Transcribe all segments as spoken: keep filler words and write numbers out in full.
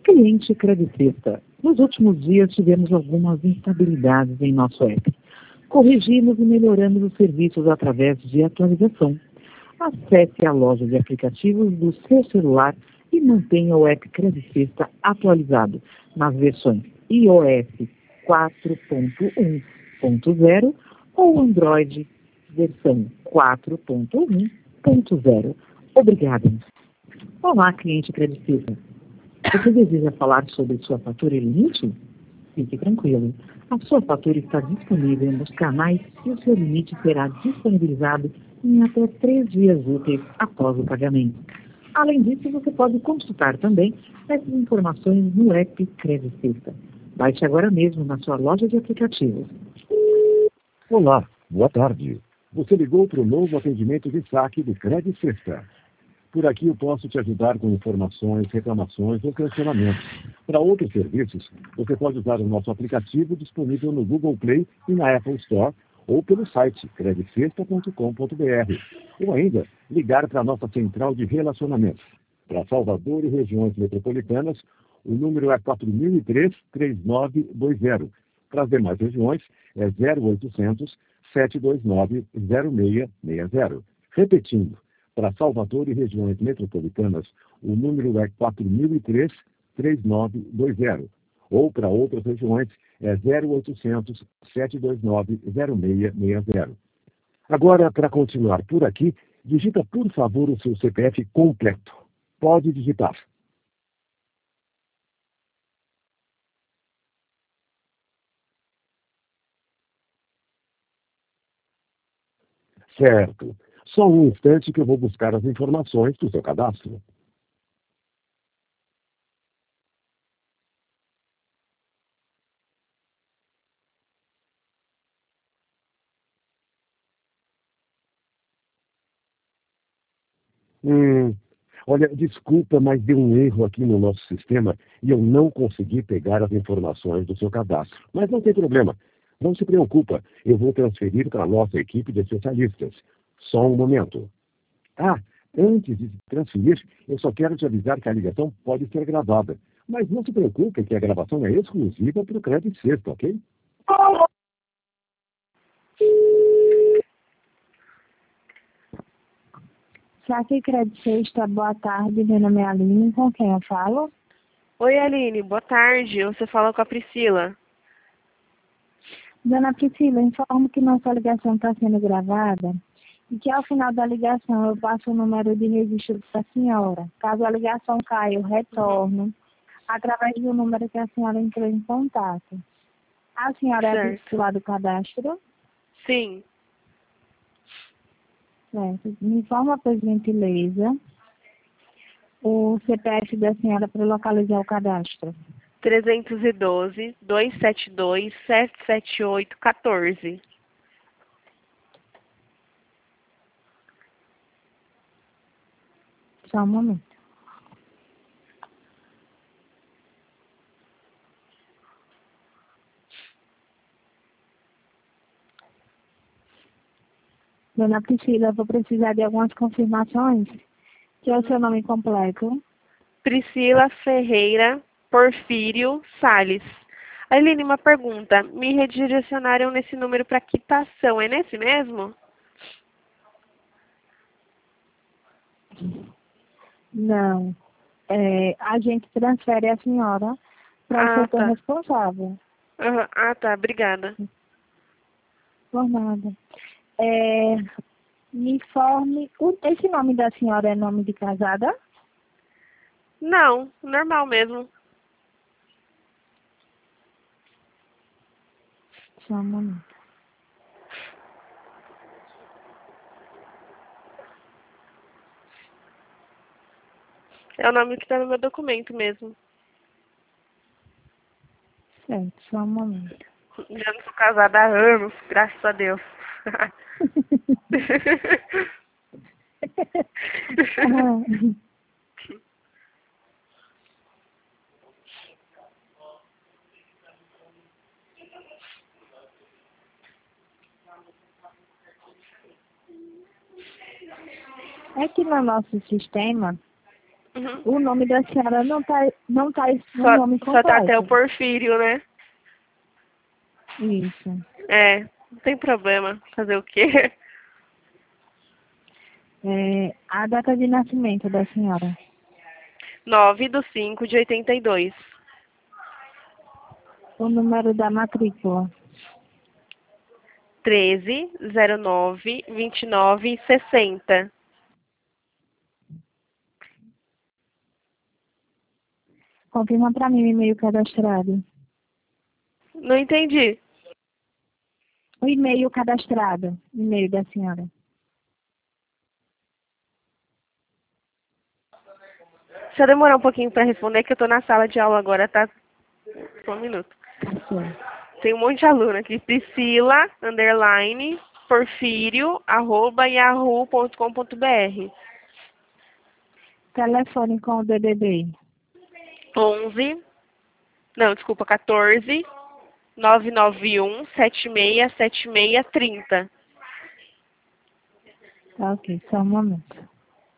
Cliente Credicista. Nos últimos dias tivemos algumas instabilidades em nosso app. Corrigimos e melhoramos os serviços através de atualização. Acesse a loja de aplicativos do seu celular e mantenha o app Credicista atualizado nas versões iOS quatro ponto um ponto zero ou Android versão quatro ponto um ponto zero. Obrigada. Olá, cliente Credicista. Você deseja falar sobre sua fatura e limite? Fique tranquilo. A sua fatura está disponível nos canais e o seu limite será disponibilizado em até três dias úteis após o pagamento. Além disso, você pode consultar também essas informações no app Credicista. Baixe agora mesmo na sua loja de aplicativos. Olá, boa tarde. Você ligou para o novo atendimento de saque do Credicista. Por aqui eu posso te ajudar com informações, reclamações ou cancelamentos. Para outros serviços, você pode usar o nosso aplicativo disponível no Google Play e na Apple Store ou pelo site credicista ponto com ponto br. Ou ainda, ligar para a nossa central de relacionamento. Para Salvador e regiões metropolitanas, o número é quatro mil e três, três nove dois zero. Para as demais regiões, é zero oitocentos, sete dois nove, zero seis seis zero. Repetindo, para Salvador e regiões metropolitanas, o número é quatro mil e três, três nove dois zero. Ou para outras regiões, é zero oitocentos, sete dois nove, zero seis seis zero. Agora, para continuar por aqui, digita, por favor, o seu C P F completo. Pode digitar. Certo. Só um instante que eu vou buscar as informações do seu cadastro. Hum, olha, desculpa, mas deu um erro aqui no nosso sistema e eu não consegui pegar as informações do seu cadastro. Mas não tem problema. Não se preocupa, eu vou transferir para a nossa equipe de especialistas. Só um momento. Ah, antes de transferir, eu só quero te avisar que a ligação pode ser gravada. Mas não se preocupe que a gravação é exclusiva para o Credicista, ok? Saque Credicista, boa tarde, meu nome é Aline, com quem eu falo? Oi, Aline, boa tarde. Você fala com a Priscila. Dona Priscila, informo que nossa ligação está sendo gravada e que ao final da ligação eu passo o número de registro da senhora. Caso a ligação caia, eu retorno uhum. através do número que a senhora entrou em contato. A senhora certo. É a titular do cadastro? Sim. Certo. Me informa, por gentileza, o C P F da senhora para localizar o cadastro. trezentos e doze, duzentos e setenta e dois, setecentos e setenta e oito, quatorze. Só um momento. Dona Priscila, eu vou precisar de algumas confirmações. Que é o seu nome completo? Priscila Ferreira Porfírio Salles. Aline, uma pergunta. Me redirecionaram nesse número para quitação. É nesse mesmo? Não. É, a gente transfere a senhora para o ah, setor tá. responsável. Uhum. Ah, tá. Obrigada. Por nada. É, me informe, esse nome da senhora é nome de casada? Não, normal mesmo. Só um momento. É o nome que está no meu documento mesmo. Certo, só um momento. Já não sou casada há anos, graças a Deus. ah. É que no nosso sistema, Uhum. O nome da senhora não tá, não tá no Só, nome só tá até o completo. Porfírio, né? Isso. É, não tem problema. Fazer o quê? É, a data de nascimento da senhora. nove do cinco de oitenta e dois. O número da matrícula. treze, zero nove, vinte e nove, sessenta. Confirma para mim o e-mail cadastrado. Não entendi. O e-mail cadastrado. E-mail da senhora. Se eu demorar um pouquinho para responder, que eu tô na sala de aula agora, tá? Só um minuto. Tá certo. Tem um monte de aluno aqui. Priscila, underline, porfírio, arroba, yahoo ponto com ponto br. Telefone com o D D D. onze, não, desculpa, quatorze, nove nove um, sete seis sete seis, trinta. Tá ok, só um momento.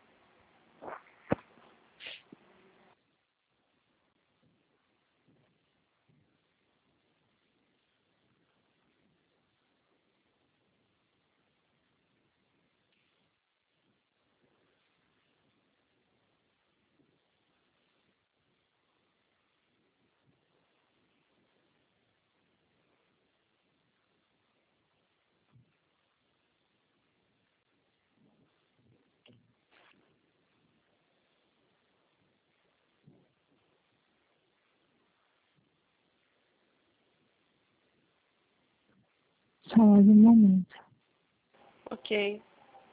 Só mais um momento. Ok.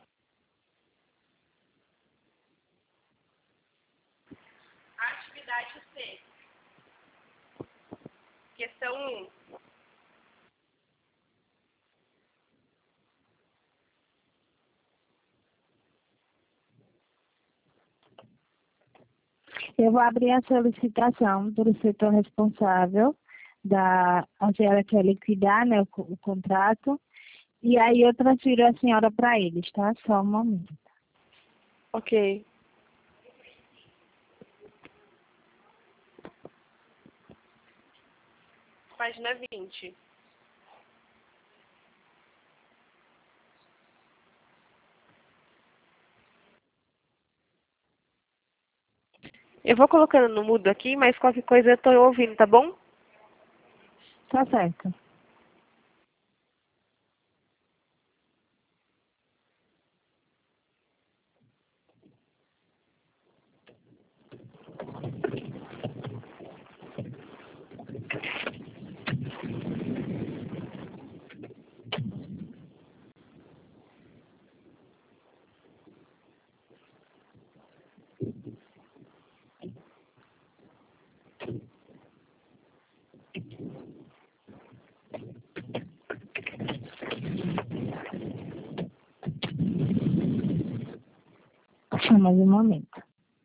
Atividade C. Questão um. Eu vou abrir a solicitação do setor responsável, da, a senhora quer liquidar, né, o, co- o contrato, e aí eu transfiro a senhora para eles, tá? Só um momento. Ok. Página vinte. Eu vou colocando no mudo aqui, mas qualquer coisa eu tô ouvindo, tá bom? Tá certo. Só mais um momento.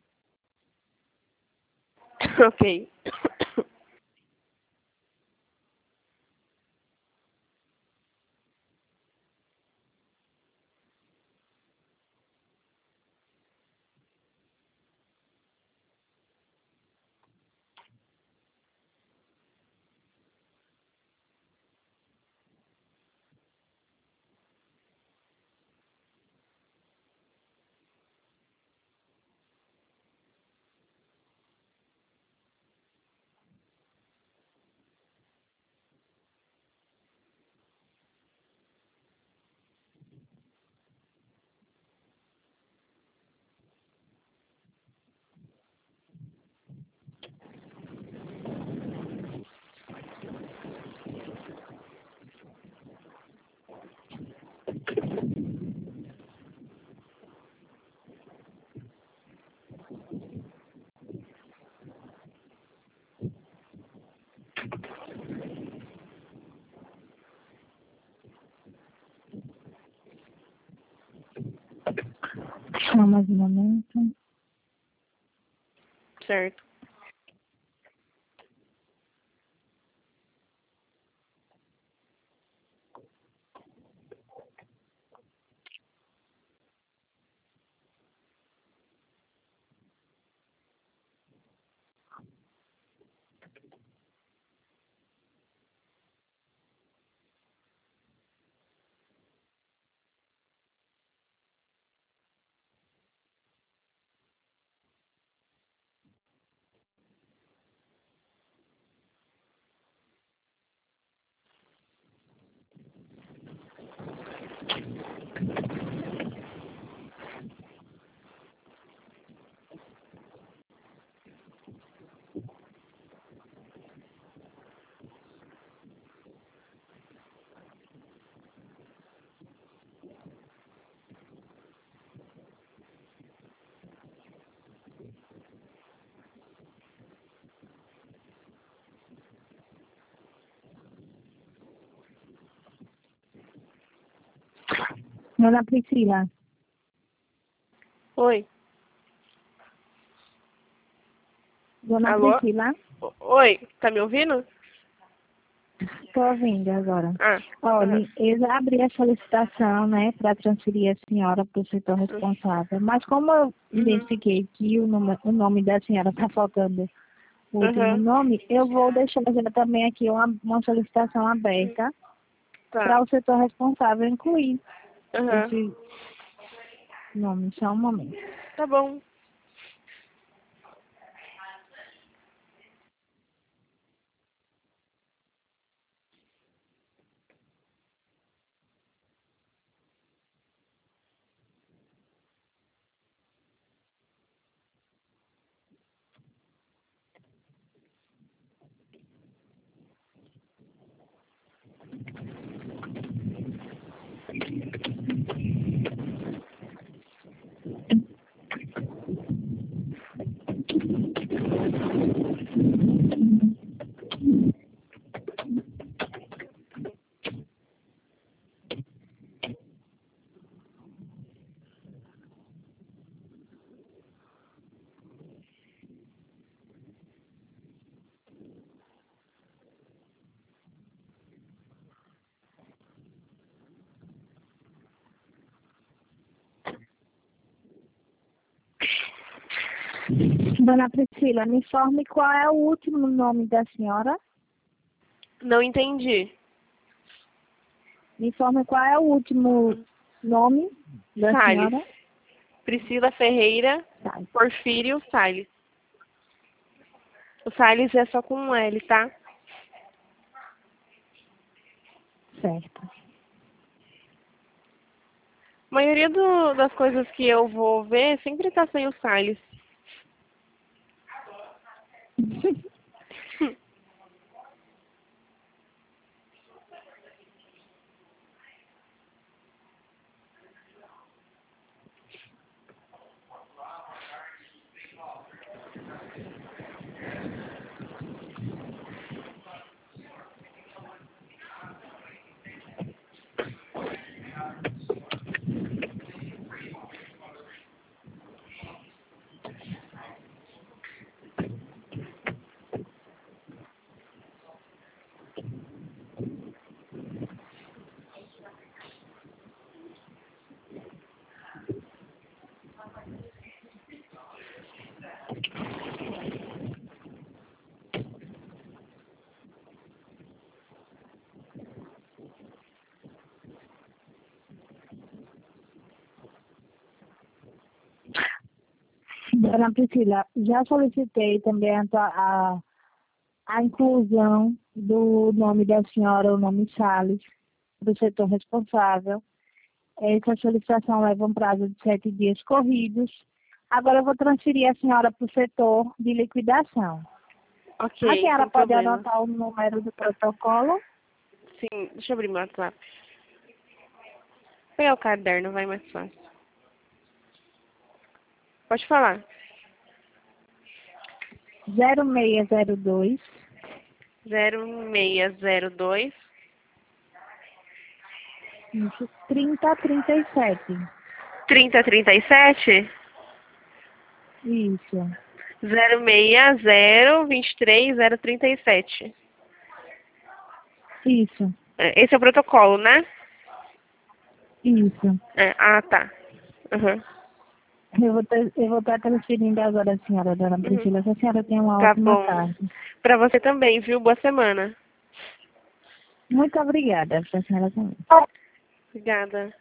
Ok. Só mais um momento. Certo. Dona Priscila. Oi. Dona Alô? Priscila. O- Oi, tá me ouvindo? Estou ouvindo agora. Ah, Olha, aham. eu já abri a solicitação, né, para transferir a senhora para o setor responsável. Mas como eu Uhum. identifiquei que o nome, o nome da senhora está faltando o último Aham. nome, eu vou deixar já também aqui uma, uma solicitação aberta para Tá. o setor responsável incluir Aham. esse nome. Só um momento. Tá bom. Dona Priscila, me informe qual é o último nome da senhora. Não entendi. Me informe qual é o último nome da Salles. senhora. Priscila Ferreira Tá, Porfírio Salles. O Salles é só com um L, tá? certo. A maioria do- das coisas que eu vou ver sempre tá sem o Salles. Dona Priscila, já solicitei também a, tua- a, a inclusão do nome da senhora, o nome Salles, do setor responsável. Essa solicitação leva um prazo de sete dias corridos. Agora eu vou transferir a senhora para o setor de liquidação. Ok, A senhora sem pode problema. anotar o número do protocolo? Sim, deixa eu abrir meu WhatsApp. Vou pegar o caderno, vai mais fácil. Pode falar. zero seis zero dois, zero seis zero dois, isso, trinta trinta e sete. trinta trinta e sete, Isso, zero seis zero, vinte e três, zero trinta e sete. isso, É, esse é o protocolo, né? isso. É, ah, tá. Uhum. Eu vou, ter- eu vou estar transferindo agora a senhora, dona Priscila. Que a senhora tenha uma Tá ótima bom. tarde. Pra você também, viu? Boa semana. Muito obrigada, para a senhora também. Obrigada.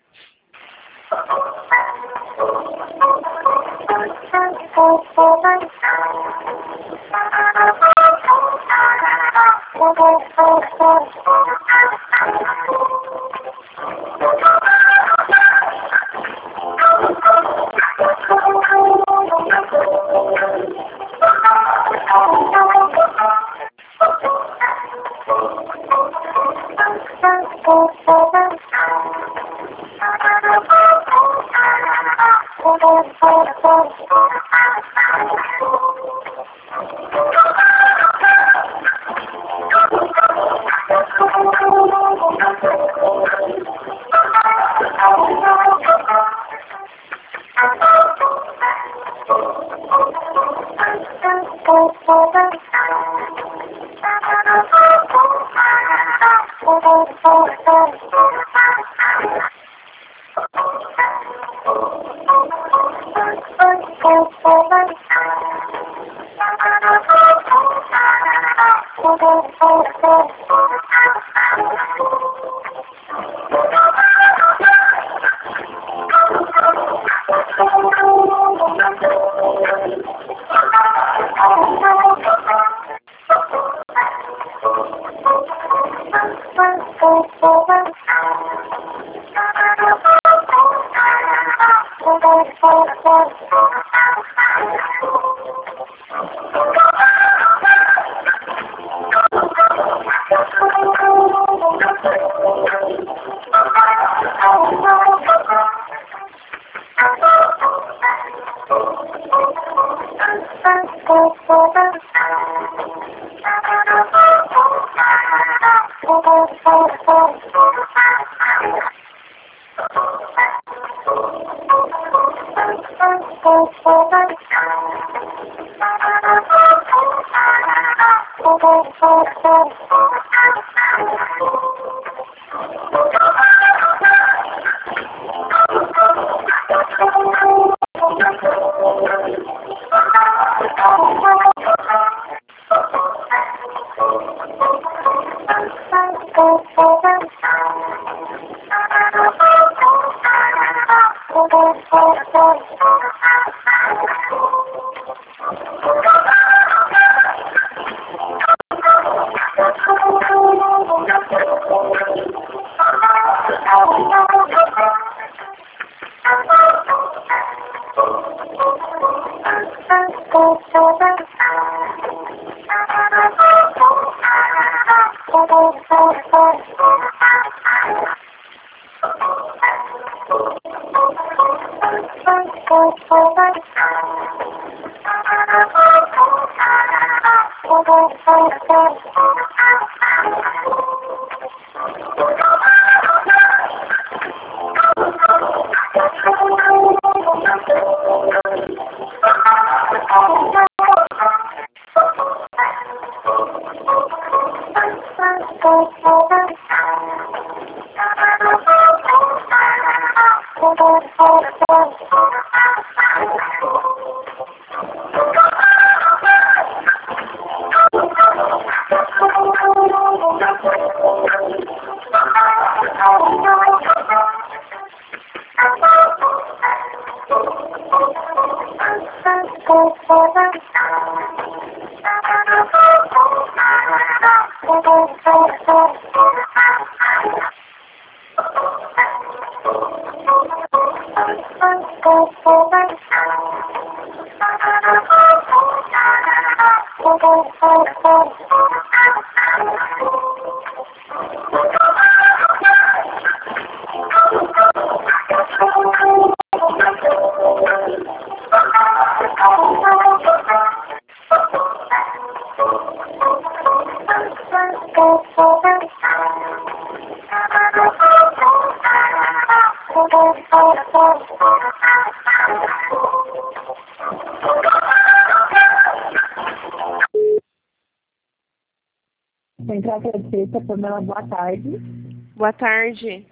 Central Terceira, Pamela, boa tarde. Boa tarde.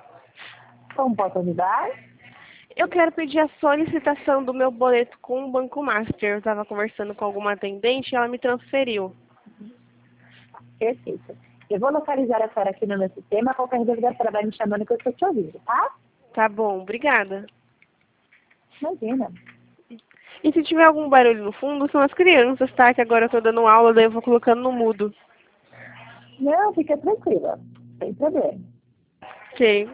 Como posso ajudar? Eu quero pedir a solicitação do meu boleto com o Banco Master. Eu estava conversando com alguma atendente e ela me transferiu. Perfeito. Eu vou localizar a senhora aqui no meu sistema. Qualquer dúvida, a senhora vai me chamando que eu estou te ouvindo, tá? Tá bom, obrigada. Imagina. E se tiver algum barulho no fundo, são as crianças, tá? Que agora eu tô dando aula, daí eu vou colocando no mudo. Não, fica tranquila. Sem problema. Ok.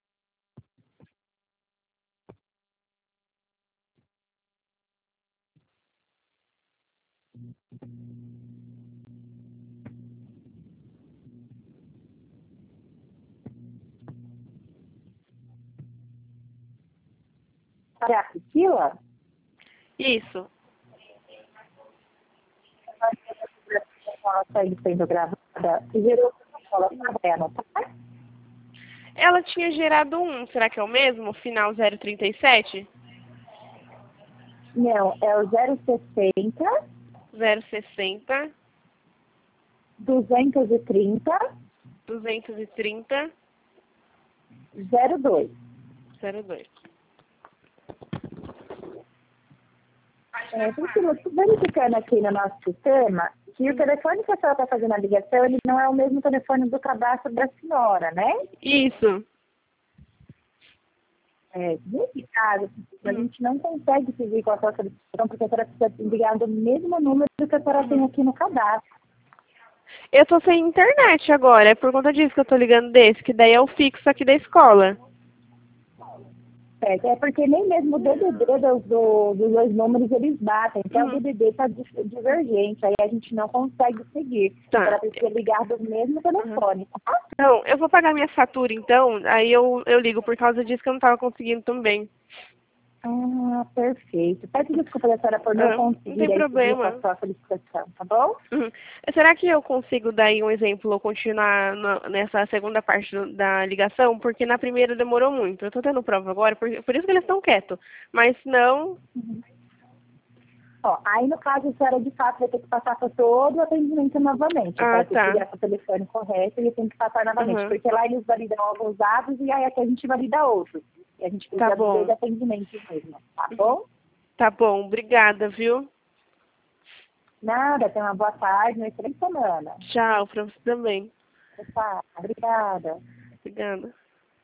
Para a Priscila? Isso. Ela está sendo gravada e gerou ela vai anotar? Ela tinha gerado um, será que é o mesmo? Final zero trinta e sete? Não, é o zero sessenta. zero sessenta, duzentos e trinta, duzentos e trinta, zero dois. zero dois. É, Priscila, estou verificando aqui no nosso sistema que o telefone que a senhora está fazendo a ligação, ele não é o mesmo telefone do cadastro da senhora, né? Isso. É, nesse caso, a gente não consegue seguir com a sua solicitação, porque a senhora precisa ligar do mesmo número que a senhora tem aqui no cadastro. Eu tô sem internet agora, é por conta disso que eu tô ligando desse, que daí é o fixo aqui da escola. É, é porque nem mesmo o D D D dos, do, dos dois números eles batem. Então, Uhum. o D D D está divergente, aí a gente não consegue seguir. Tá. Ela precisa ligar do mesmo telefone, tá? Não, eu vou pagar minha fatura então, aí eu, eu ligo por causa disso que eu não tava conseguindo também. Ah, perfeito. Peço desculpa da senhora por não Ah, não conseguir tem aí problema. seguir com a sua solicitação, tá bom? Uhum. Será que eu consigo dar aí um exemplo ou continuar na- nessa segunda parte do- da ligação? Porque na primeira demorou muito. Eu tô tendo prova agora, por, por isso que eles estão quietos. Mas não. Ó, aí no caso a senhora de fato vai ter que passar por todo o atendimento novamente. Ah, Para ter tá. que ligar para o telefone correto e tem que passar novamente. Uhum. Porque lá eles validam alguns dados e aí aqui a gente valida outros. E a gente precisa Tá dos bom. dois atendimentos mesmo, tá bom? Tá bom, obrigada, viu? Nada, tenha uma boa tarde, uma excelente semana. Tchau, pra você também. Tá, obrigada. Obrigada.